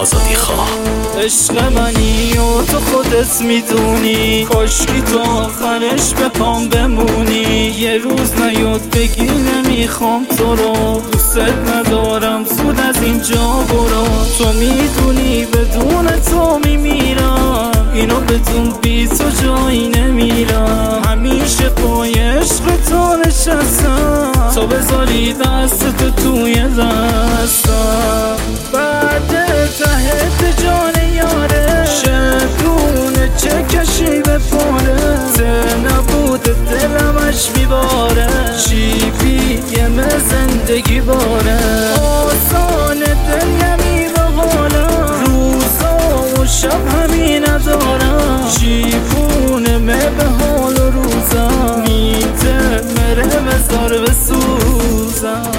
آزادی خواه. عشق منی و تو خودت میدونی، کاشکی تو آخرش به پام بمونی. یه روز نیاد بگی نمیخوام تو رو، دوست ندارم، زود از اینجا برو. تو میدونی بدون تو میمیرم، اینو بدون بی تو جایی نمیرم. همیشه پای عشق تو نشستم، تو بذاری دست تو توی دستم. بعد ته جان یاره شدونه چه کشی به پاره، نبود دلمش میباره، چی بیم زندگی باره. آسان دل نمیره حالم، روزا و شب همین ندارم، چیپونه مه به حال و روزم، میته مره مزار بسوزم.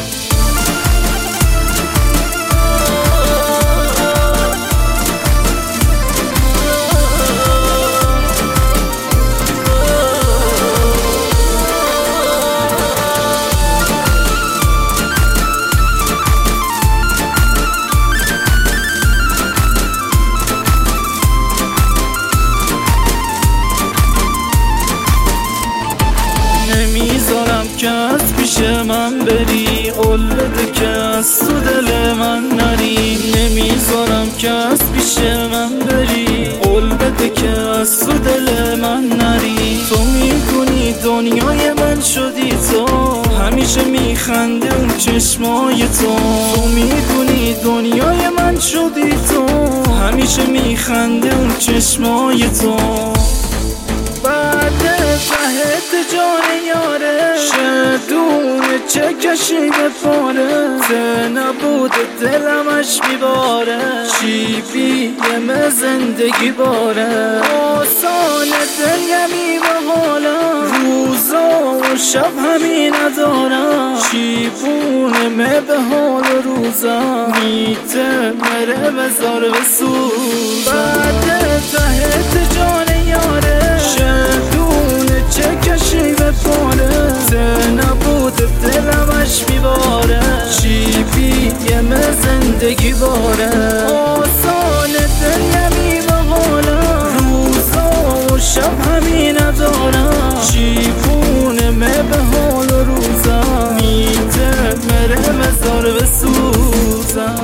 نمیذارم که از پیش من بری، قول بده که از تو دل من نری. نمیذارم که از پیش من بری، قول بده که از تو دل من نری. تو میدونی دنیای من شدی تو، همیشه میخنده اون چشمای تو. تو میدونی دنیای من شدی تو، همیشه میخنده اون چشمای تو. بعد ته جان یاره شدونه چه کشی به پاره، نبود دلمش میباره، چی بیم زندگی باره. آسان دل یمی به حالم، روزا و شب همین ندارم، چی بونه مه به حال روزم، میته مره بزار بسوزم. بعد ته جان یاره شدونه چه کشی به پاره، نبود دلمش میباره، چی بیم زندگی باره. آسان دل یمی به حالم، روزا و شب همین ندارم، چی بونه مه به حال و روزم، میته مره مزار بسوزم.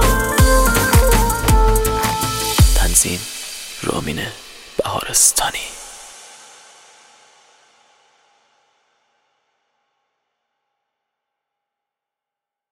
رامین بهارستانی.